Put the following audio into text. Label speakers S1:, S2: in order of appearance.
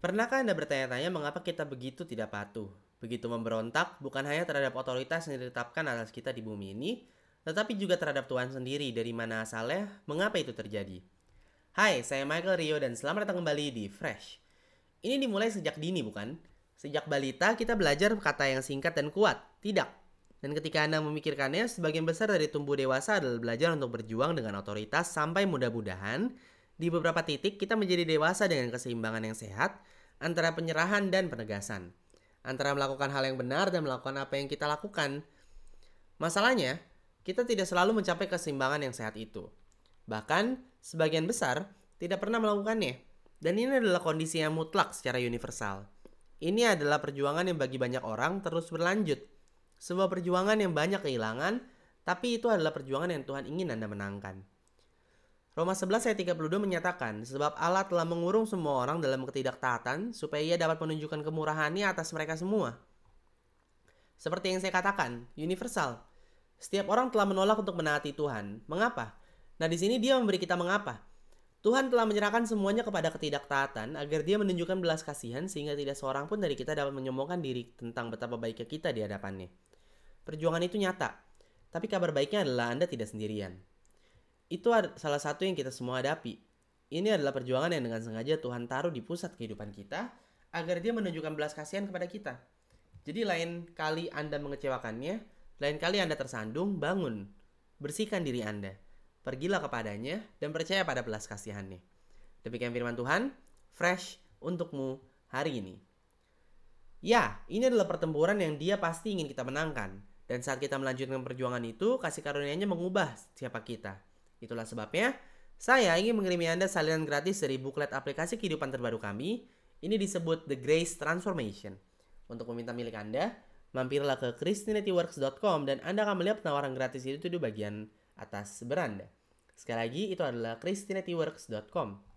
S1: Pernahkah Anda bertanya-tanya mengapa kita begitu tidak patuh? Begitu memberontak bukan hanya terhadap otoritas yang ditetapkan atas kita di bumi ini, tetapi juga terhadap Tuhan sendiri, dari mana asalnya, mengapa itu terjadi. Hai, saya Michael Rio dan selamat datang kembali di Fresh. Ini dimulai sejak dini bukan? Sejak balita kita belajar kata yang singkat dan kuat, tidak. Dan ketika Anda memikirkannya, sebagian besar dari tumbuh dewasa adalah belajar untuk berjuang dengan otoritas sampai mudah-mudahan di beberapa titik kita menjadi dewasa dengan keseimbangan yang sehat antara penyerahan dan penegasan. Antara melakukan hal yang benar dan melakukan apa yang kita lakukan. Masalahnya, kita tidak selalu mencapai keseimbangan yang sehat itu. Bahkan, sebagian besar tidak pernah melakukannya. Dan ini adalah kondisi yang mutlak secara universal. Ini adalah perjuangan yang bagi banyak orang terus berlanjut. Sebuah perjuangan yang banyak kehilangan, tapi itu adalah perjuangan yang Tuhan ingin Anda menangkan. Roma 11 ayat 32 menyatakan, sebab Allah telah mengurung semua orang dalam ketidaktaatan supaya ia dapat menunjukkan kemurahan-Nya atas mereka semua. Seperti yang saya katakan, universal. Setiap orang telah menolak untuk menaati Tuhan. Mengapa? Nah, di sini dia memberi kita mengapa. Tuhan telah menyerahkan semuanya kepada ketidaktaatan agar dia menunjukkan belas kasihan sehingga tidak seorang pun dari kita dapat menyombongkan diri tentang betapa baiknya kita di hadapannya. Perjuangan itu nyata. Tapi kabar baiknya adalah Anda tidak sendirian. Itu salah satu yang kita semua hadapi. Ini adalah perjuangan yang dengan sengaja Tuhan taruh di pusat kehidupan kita agar dia menunjukkan belas kasihan kepada kita. Jadi lain kali Anda mengecewakannya, lain kali Anda tersandung, bangun. Bersihkan diri Anda. Pergilah kepadanya dan percaya pada belas kasihannya. Demikian firman Tuhan, fresh untukmu hari ini. Ya, ini adalah pertempuran yang dia pasti ingin kita menangkan. Dan saat kita melanjutkan perjuangan itu, kasih karunia-Nya mengubah siapa kita. Itulah sebabnya, saya ingin mengirimi Anda salinan gratis dari buklet aplikasi kehidupan terbaru kami. Ini disebut The Grace Transformation. Untuk meminta milik Anda, mampirlah ke christianityworks.com dan Anda akan melihat penawaran gratis itu di bagian atas beranda. Sekali lagi, itu adalah christianityworks.com.